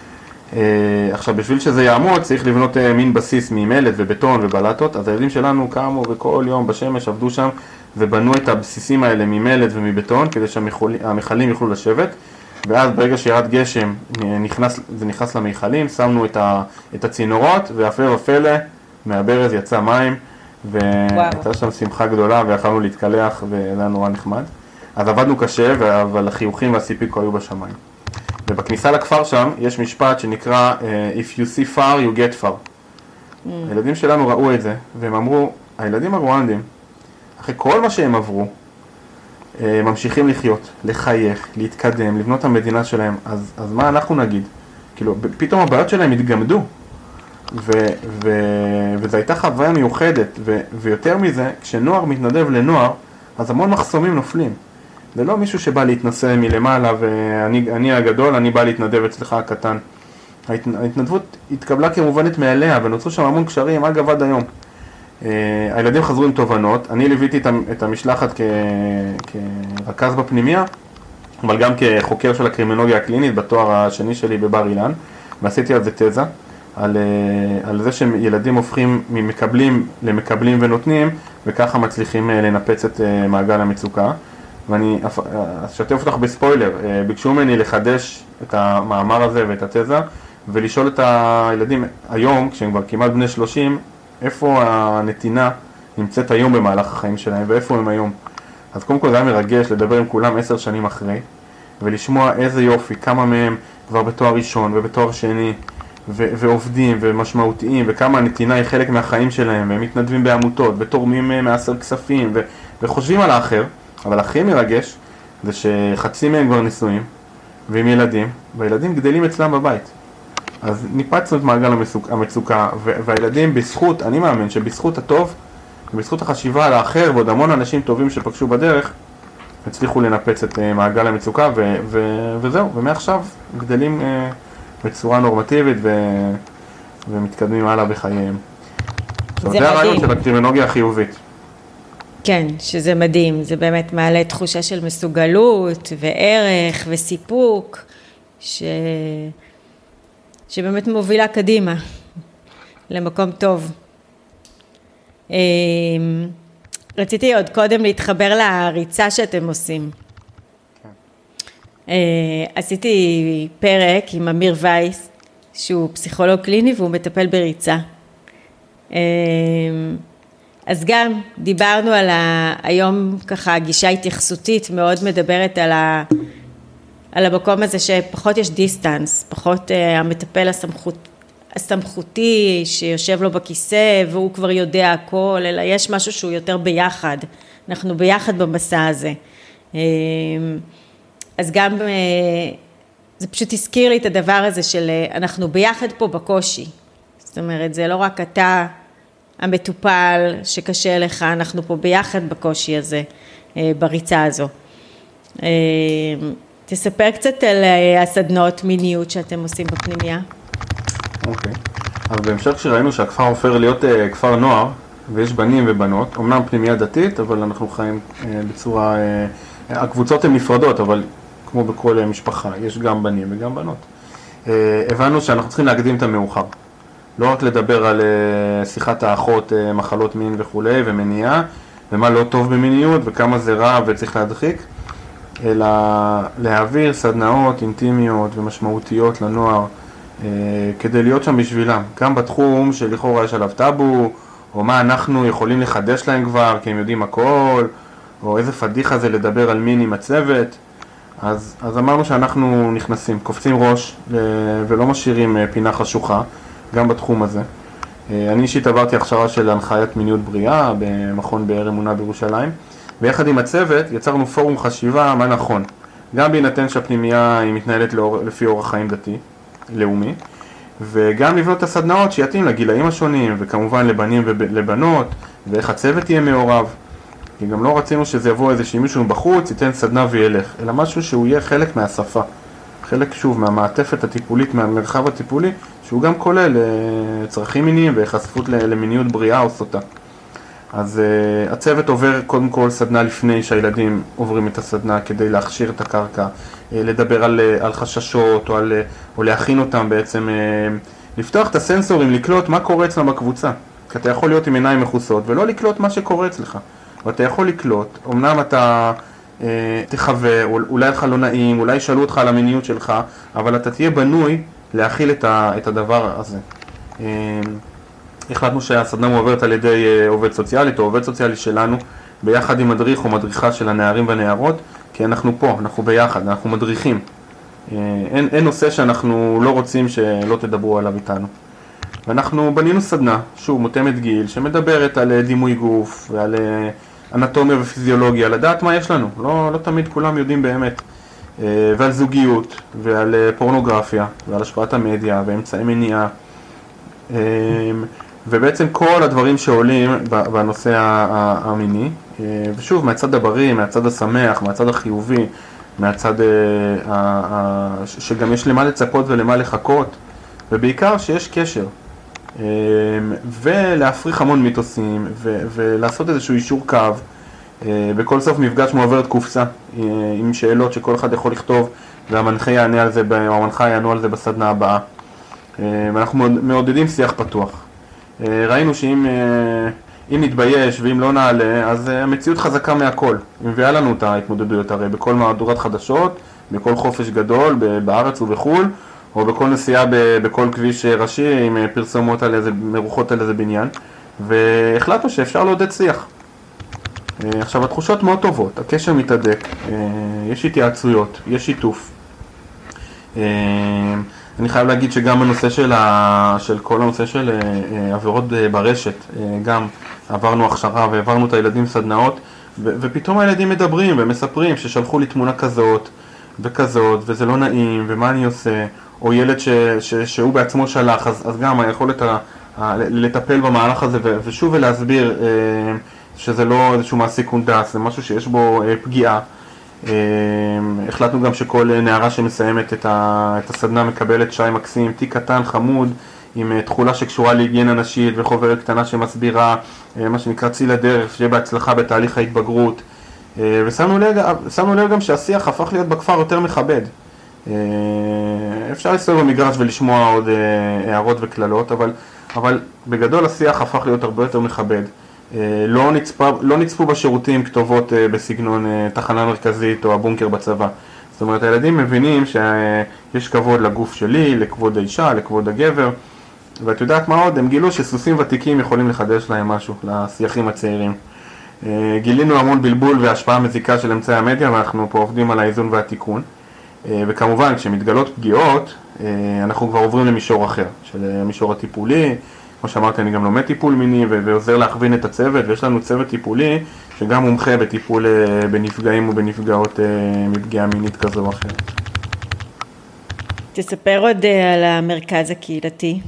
Speaker 4: עכשיו בשביל שזה יעמוד צריך לבנות מין בסיס ממלט ובטון ובלטות, אז הילדים שלנו קמו וכל יום בשמש עבדו שם ובנו את הבסיסים האלה ממלט ומבטון כדי שהמכלים יוכלו לשבת, ואז ברגע שירד גשם נכנס, זה נכנס למיכלים, שמנו את, ה, את הצינורות, והפלא ופלא מהברז יצא מים, והייתה שם שמחה גדולה ויכולנו להתקלח וזה היה נורא נחמד. אז עבדנו קשה, אבל החיוכים והסיפיקו היו בשמיים. ובכניסה לכפר שם יש משפט שנקרא If you see far you get far. Mm. הילדים שלנו ראו את זה, והם אמרו, הילדים הרואנדים, אחרי כל מה שהם עברו, ממשיכים לחיות, לחייך, להתקדם, לבנות את המדינה שלהם, אז, אז מה אנחנו נגיד? כאילו, פתאום הבעיות שלהם התגמדו, ו, ו, וזו הייתה חוויה מיוחדת, ו, ויותר מזה, כשנוער מתנדב לנוער, אז המון מחסומים נופלים. זה לא מישהו שבא להתנסה מלמעלה ואני אני הגדול, אני בא להתנדב אצלך הקטן. ההתנדבות התקבלה כמובנת מאליה ונוצרו שם המון קשרים, אגב עד היום. הילדים חזרו עם תובנות, אני ליוויתי את המשלחת כרכז בפנימיה, אבל גם כחוקר של הקרימינולוגיה הקלינית בתואר השני שלי בבר אילן, ועשיתי על זה תזה, על, על זה שילדים הופכים ממקבלים למקבלים ונותנים, וככה מצליחים לנפץ את מעגל המצוקה. ואני אשתף אותך בספוילר, ביקשו ממני לחדש את המאמר הזה ואת התזה, ולשאול את הילדים היום, כשהם כבר כמעט בני שלושים, איפה הנתינה נמצאת היום במהלך החיים שלהם, ואיפה הם היום. אז קודם כל זה היה מרגש לדבר עם כולם עשר שנים אחרי, ולשמוע איזה יופי, כמה מהם כבר בתואר ראשון ובתואר שני, ו- ועובדים ומשמעותיים, וכמה הנתינה היא חלק מהחיים שלהם, והם מתנדבים בעמותות, ותורמים מעשר כספים, ו- וחושבים על האחר. אבל הכי מרגש זה שחצי מהם כבר נישואים, ועם ילדים, והילדים גדלים אצלם בבית. אז ניפצנו את מעגל המצוקה, המצוקה והילדים בזכות, אני מאמין שבזכות הטוב, ובזכות החשיבה על האחר, ועוד המון אנשים טובים שפגשו בדרך, הצליחו לנפץ את מעגל המצוקה, ו- ו- וזהו, ומעכשיו גדלים uh, בצורה נורמטיבית, ו- ומתקדמים הלאה בחייהם. זה, זה הרעיון של הקרימינולוגיה החיובית.
Speaker 3: כן, שזה מדהים, זה באמת מעלה תחושה של מסוגלות וערך וסיפוק, ש... שבאמת מובילה קדימה למקום טוב. רציתי עוד קודם להתחבר לריצה שאתם עושים. עשיתי פרק עם אמיר וייס, שהוא פסיכולוג קליני והוא מטפל בריצה. אז גם דיברנו על ה... היום ככה הגישה התייחסותית מאוד מדברת על, ה... על המקום הזה שפחות יש דיסטנס, פחות uh, המטפל הסמכות... הסמכותי שיושב לו בכיסא והוא כבר יודע הכל, אלא יש משהו שהוא יותר ביחד, אנחנו ביחד במסע הזה. אז גם uh, זה פשוט הזכיר לי את הדבר הזה של uh, אנחנו ביחד פה בקושי, זאת אומרת זה לא רק אתה המטופל שקשה לך, אנחנו פה ביחד בקושי הזה, בריצה הזו. תספר קצת על הסדנות מיניות שאתם עושים בפנימיה.
Speaker 4: אוקיי. אז בהמשך שראינו שהכפר הופך להיות כפר נוער, ויש בנים ובנות, אמנם פנימיה דתית, אבל אנחנו חיים בצורה, הקבוצות הן נפרדות, אבל כמו בכל משפחה, יש גם בנים וגם בנות. הבנו שאנחנו צריכים להקדים את המאוחר. לא רק לדבר על שיחת האחות, מחלות מין וכולי, ומניעה, ומה לא טוב במיניות, וכמה זה רע וצריך להדחיק, אלא להעביר סדנאות אינטימיות ומשמעותיות לנוער, כדי להיות שם בשבילם. גם בתחום שלכאורה יש עליו טאבו, או מה אנחנו יכולים לחדש להם כבר, כי הם יודעים הכל, או איזה פדיחה זה לדבר על מין עם הצוות. אז, אז אמרנו שאנחנו נכנסים, קופצים ראש, ולא משאירים פינה חשוכה. גם בתחום הזה. אני אישית עברתי הכשרה של הנחיית מיניות בריאה במכון באר אמונה בירושלים, ויחד עם הצוות יצרנו פורום חשיבה מה נכון. גם בהינתן שהפנימייה היא מתנהלת לאור, לפי אורח חיים דתי, לאומי, וגם לבנות את הסדנאות שיתאים לגילאים השונים, וכמובן לבנים ולבנות, ואיך הצוות יהיה מעורב. כי גם לא רצינו שזה יבוא איזשהו מישהו בחוץ, ייתן סדנה וילך, אלא משהו שהוא יהיה חלק מהשפה. חלק שוב מהמעטפת הטיפולית, מהמרחב הטיפולי, שהוא גם כולל צרכים מיניים וחשפות למיניות בריאה או סוטה. אז uh, הצוות עובר קודם כל סדנה לפני שהילדים עוברים את הסדנה כדי להכשיר את הקרקע, uh, לדבר על, uh, על חששות או, על, uh, או להכין אותם בעצם, uh, לפתוח את הסנסורים, לקלוט מה קורה אצלם בקבוצה. כי אתה יכול להיות עם עיניים מחוסות ולא לקלוט מה שקורה אצלך. ואתה יכול לקלוט, אמנם אתה uh, תחווה, אולי לך לא נעים, אולי ישאלו אותך על המיניות שלך, אבל אתה תהיה בנוי להכיל את, ה, את הדבר הזה. Uh, החלטנו שהסדנה מועברת על ידי עובד סוציאלית או עובד סוציאלי שלנו, ביחד עם מדריך או מדריכה של הנערים והנערות, כי אנחנו פה, אנחנו ביחד, אנחנו מדריכים. אין, אין נושא שאנחנו לא רוצים שלא תדברו עליו איתנו. ואנחנו בנינו סדנה, שוב, מותאמת גיל, שמדברת על דימוי גוף ועל אנטומיה ופיזיולוגיה, לדעת מה יש לנו, לא, לא תמיד כולם יודעים באמת. ועל זוגיות, ועל פורנוגרפיה, ועל השפעת המדיה, ואמצעי מניעה. ובעצם כל הדברים שעולים בנושא המיני, ושוב, מהצד הבריא, מהצד השמח, מהצד החיובי, מהצד שגם יש למה לצפות ולמה לחכות, ובעיקר שיש קשר, ולהפריך המון מיתוסים, ולעשות איזשהו אישור קו, בכל סוף מפגש מועברת קופסה, עם שאלות שכל אחד יכול לכתוב, והמנחה יענה על זה, או המנחה יענו על זה בסדנה הבאה. ואנחנו מעודדים שיח פתוח. ראינו שאם אם נתבייש ואם לא נעלה, אז המציאות חזקה מהכל. היא מביאה לנו את ההתמודדויות, הרי בכל מהדורת חדשות, בכל חופש גדול, בארץ ובחול, או בכל נסיעה בכל כביש ראשי עם פרסומות על איזה, מרוחות על איזה בניין, והחלטנו שאפשר לעודד שיח. עכשיו, התחושות מאוד טובות, הקשר מתהדק, יש התייעצויות, יש שיתוף. אני חייב להגיד שגם הנושא של, ה... של כל הנושא של עבירות ברשת, גם עברנו הכשרה והעברנו את הילדים סדנאות, ו... ופתאום הילדים מדברים ומספרים ששלחו לי תמונה כזאת וכזאת, וזה לא נעים, ומה אני עושה, או ילד ש... ש... שהוא בעצמו שלח, אז, אז גם היכולת ה... לטפל במהלך הזה, ו... ושוב ולהסביר שזה לא איזשהו מעסיק קונדס, זה משהו שיש בו פגיעה. החלטנו גם שכל נערה שמסיימת את הסדנה מקבלת שי מקסים, תיק קטן חמוד עם תחולה שקשורה להיגיינה נשית וחוברת קטנה שמסבירה מה שנקרא ציל הדרך, שיהיה בהצלחה בתהליך ההתבגרות. ושמנו לב, שמנו לב גם שהשיח הפך להיות בכפר יותר מכבד. אפשר להסתובב במגרש ולשמוע עוד הערות וכללות, אבל, אבל בגדול השיח הפך להיות הרבה יותר מכבד. לא נצפה, לא נצפו בשירותים כתובות בסגנון תחנה מרכזית או הבונקר בצבא. זאת אומרת, הילדים מבינים שיש כבוד לגוף שלי, לכבוד האישה, לכבוד הגבר, ואת יודעת מה עוד? הם גילו שסוסים ותיקים יכולים לחדש להם משהו, לשיחים הצעירים. גילינו המון בלבול והשפעה מזיקה של אמצעי המדיה, ואנחנו פה עובדים על האיזון והתיקון. וכמובן, כשמתגלות פגיעות, אנחנו כבר עוברים למישור אחר, של המישור הטיפולי. כמו שאמרתי, אני גם לומד טיפול מיני ועוזר להכווין את הצוות, ויש לנו צוות טיפולי שגם מומחה בטיפול בנפגעים ובנפגעות מפגיעה מינית כזו או אחרת.
Speaker 3: תספר עוד על המרכז הקהילתי.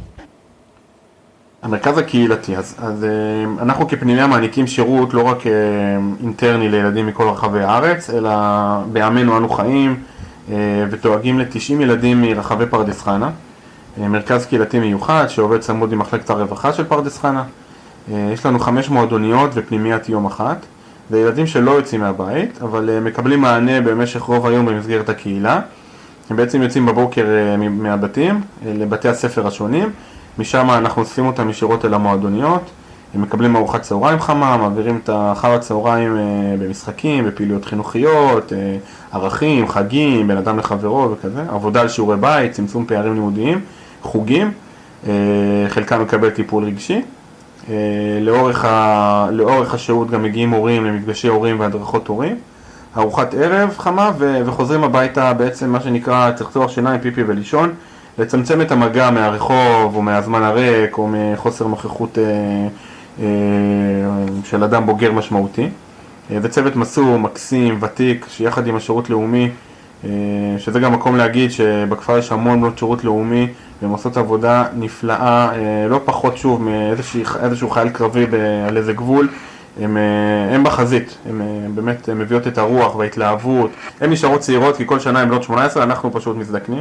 Speaker 4: המרכז הקהילתי, אז, אז אנחנו כפנימיה מעניקים שירות לא רק אינטרני לילדים מכל רחבי הארץ, אלא בימינו אנו חיים ודואגים ל-תשעים ילדים מרחבי פרדס חנה. מרכז קהילתי מיוחד שעובד צמוד עם מחלקת הרווחה של פרדס חנה. יש לנו חמש מועדוניות ופנימיית יום אחת. זה ילדים שלא יוצאים מהבית, אבל מקבלים מענה במשך רוב היום במסגרת הקהילה. הם בעצם יוצאים בבוקר מהבתים לבתי הספר השונים. משם אנחנו אוספים אותם ישירות אל המועדוניות. הם מקבלים ארוחת צהריים חמה, מעבירים את אחר הצהריים במשחקים, בפעילויות חינוכיות, ערכים, חגים, בין אדם לחברו וכזה. עבודה על שיעורי בית, צמצום פערים לימודיים, חוגים. חלקם מקבל טיפול רגשי. לאורך, ה... לאורך השהות גם מגיעים הורים למפגשי הורים והדרכות הורים. ארוחת ערב חמה ו... וחוזרים הביתה בעצם מה שנקרא צחצוח שיניים, פיפי ולישון. לצמצם את המגע מהרחוב או מהזמן הריק או מחוסר נוכחות אה, אה, של אדם בוגר משמעותי. זה צוות מסור, מקסים, ותיק, שיחד עם השירות לאומי, אה, שזה גם מקום להגיד שבכפר יש המון בנות שירות לאומי, והם עושות עבודה נפלאה, אה, לא פחות שוב מאיזשהו חייל קרבי על איזה גבול. הם, הם בחזית, הם באמת הם מביאות את הרוח וההתלהבות, הם נשארות צעירות כי כל שנה הם בנות שמונה עשרה, אנחנו פשוט מזדקנים.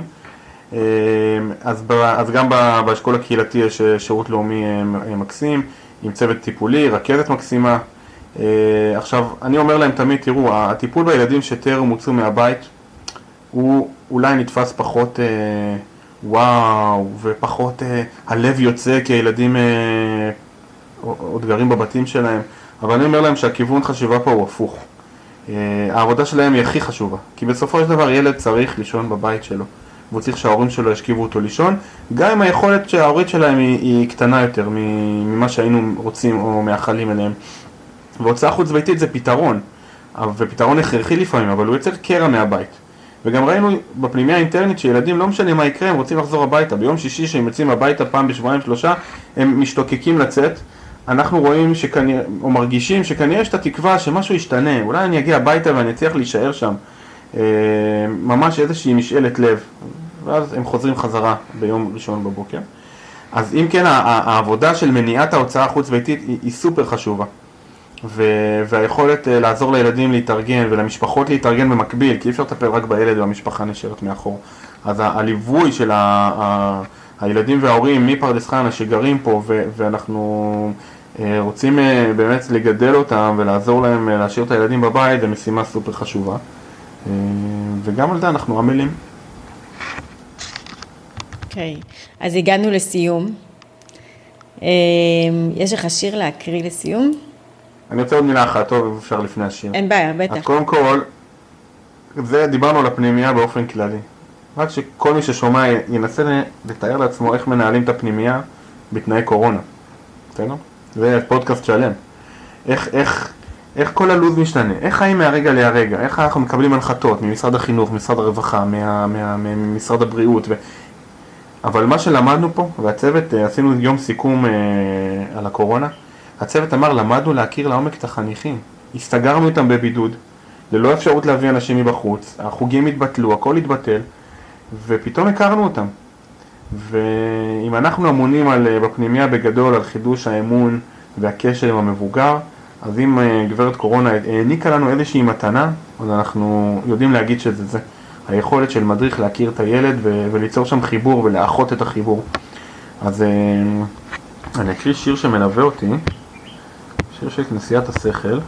Speaker 4: אז, אז גם באשכול הקהילתי יש שירות לאומי מקסים, עם צוות טיפולי, רכזת מקסימה. עכשיו, אני אומר להם תמיד, תראו, הטיפול בילדים שטרם מוצאו מהבית, הוא אולי נתפס פחות וואו, ופחות הלב יוצא כי הילדים עוד גרים בבתים שלהם, אבל אני אומר להם שהכיוון חשיבה פה הוא הפוך. העבודה שלהם היא הכי חשובה, כי בסופו של דבר ילד צריך לישון בבית שלו. והוא צריך שההורים שלו ישכיבו אותו לישון, גם אם היכולת שההורית שלהם היא, היא קטנה יותר ממה שהיינו רוצים או מאחלים אליהם. והוצאה חוץ ביתית זה פתרון, ופתרון הכרחי לפעמים, אבל הוא יוצר קרע מהבית. וגם ראינו בפנימיה האינטרנית שילדים לא משנה מה יקרה, הם רוצים לחזור הביתה. ביום שישי שהם יוצאים הביתה פעם בשבועיים שלושה, הם משתוקקים לצאת. אנחנו רואים שכנראה, או מרגישים שכנראה יש את התקווה שמשהו ישתנה, אולי אני אגיע הביתה ואני אצליח להישאר שם. ממש איזושהי משאלת לב, ואז הם חוזרים חזרה ביום ראשון בבוקר. אז אם כן, העבודה של מניעת ההוצאה החוץ-ביתית היא, היא סופר חשובה. ו- והיכולת לעזור לילדים להתארגן ולמשפחות להתארגן במקביל, כי אי אפשר לטפל רק בילד והמשפחה נשארת מאחור. אז ה- הליווי של ה- ה- הילדים וההורים מפרדס חנה שגרים פה, ו- ואנחנו רוצים באמת לגדל אותם ולעזור להם להשאיר את הילדים בבית, זה משימה סופר חשובה. וגם על זה אנחנו עמלים.
Speaker 3: אוקיי, okay. אז הגענו לסיום. יש לך שיר להקריא לסיום?
Speaker 4: אני רוצה עוד מילה אחת, טוב, אפשר לפני השיר.
Speaker 3: אין בעיה, בטח.
Speaker 4: אז קודם כל, זה דיברנו על הפנימייה באופן כללי. רק שכל מי ששומע ינסה לתאר לעצמו איך מנהלים את הפנימייה בתנאי קורונה. בסדר? זה פודקאסט שלם. איך, איך, איך כל הלוז משתנה? איך חיים מהרגע להרגע? איך אנחנו מקבלים הנחתות ממשרד החינוך, ממשרד הרווחה, מה, מה, ממשרד הבריאות? ו... אבל מה שלמדנו פה, והצוות, עשינו יום סיכום אה, על הקורונה, הצוות אמר, למדנו להכיר לעומק את החניכים. הסתגרנו איתם בבידוד, ללא אפשרות להביא אנשים מבחוץ, החוגים התבטלו, הכל התבטל, ופתאום הכרנו אותם. ואם אנחנו אמונים על, בפנימיה בגדול על חידוש האמון והקשר עם המבוגר, אז אם גברת קורונה העניקה לנו איזושהי מתנה, אז אנחנו יודעים להגיד שזה זה. היכולת של מדריך להכיר את הילד ו- וליצור שם חיבור ולאחות את החיבור. אז אני אקריא שיר שמלווה אותי, שיר של כנסיית השכל.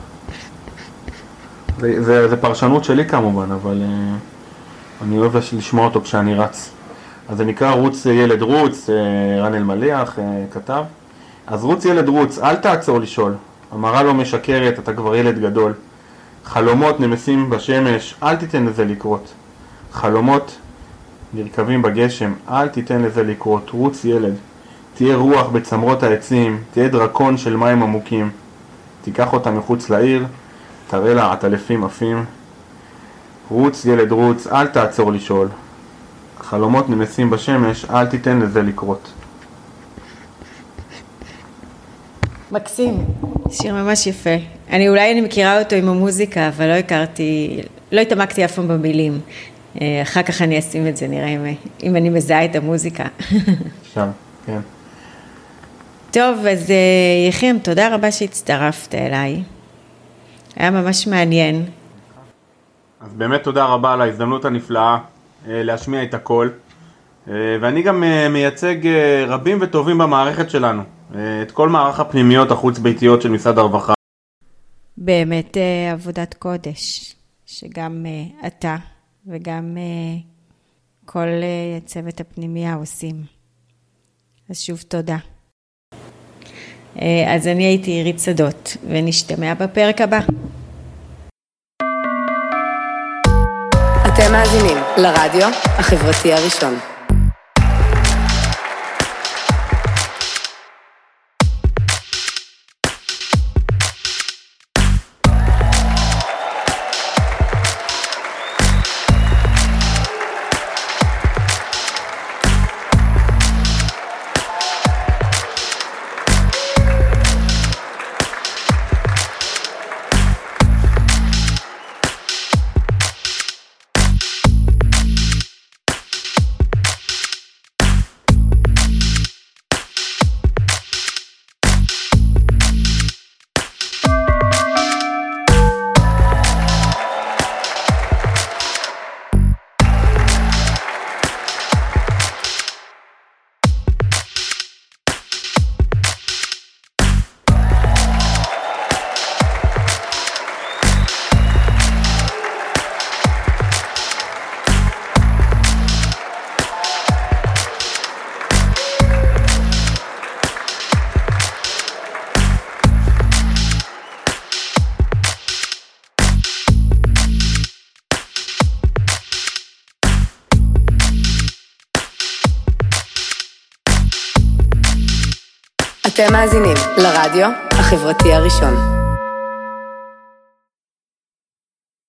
Speaker 4: זה, זה, זה פרשנות שלי כמובן, אבל אני אוהב לשמוע אותו כשאני רץ. אז זה נקרא רוץ ילד רוץ, רן אלמליח כתב. אז רוץ ילד רוץ, אל תעצור לשאול. המראה לא משקרת, אתה כבר ילד גדול. חלומות נמסים בשמש, אל תיתן לזה לקרות. חלומות נרכבים בגשם, אל תיתן לזה לקרות. רוץ ילד, תהיה רוח בצמרות העצים, תהיה דרקון של מים עמוקים. תיקח אותה מחוץ לעיר, תראה לה עטלפים עפים. רוץ ילד רוץ, אל תעצור לשאול. חלומות נמסים בשמש, אל תיתן לזה לקרות.
Speaker 3: מקסים, שיר ממש יפה. אני אולי אני מכירה אותו עם המוזיקה, אבל לא הכרתי, לא התעמקתי אף פעם במילים. אחר כך אני אשים את זה, נראה אם, אם אני מזהה את המוזיקה.
Speaker 4: שם, כן.
Speaker 3: טוב, אז יחים, תודה רבה שהצטרפת אליי. היה ממש מעניין.
Speaker 4: אז באמת תודה רבה על ההזדמנות הנפלאה להשמיע את הכל. ואני גם מייצג רבים וטובים במערכת שלנו. את כל מערך הפנימיות החוץ-ביתיות של משרד הרווחה.
Speaker 3: באמת עבודת קודש, שגם אתה וגם כל צוות הפנימיה עושים. אז שוב תודה. אז אני הייתי עירית שדות, ונשתמע בפרק הבא.
Speaker 5: אתם מאזינים לרדיו החברתי הראשון. אתם מאזינים לרדיו החברתי הראשון.